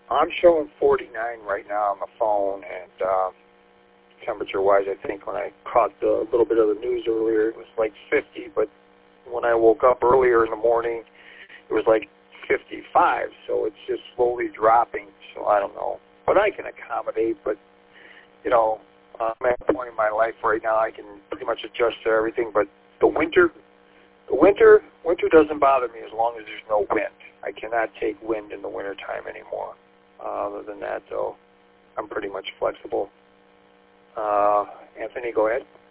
I'm showing 49 right now on the phone, and temperature-wise, I think when I caught a little bit of the news earlier, it was like 50, but when I woke up earlier in the morning, it was like 55, so it's just slowly dropping, so I don't know. But I can accommodate, but, you know, I'm at a point in my life right now I can pretty much adjust to everything, but the winter doesn't bother me as long as there's no wind. I cannot take wind in the wintertime anymore. Other than that, though, I'm pretty much flexible. Anthony, go ahead.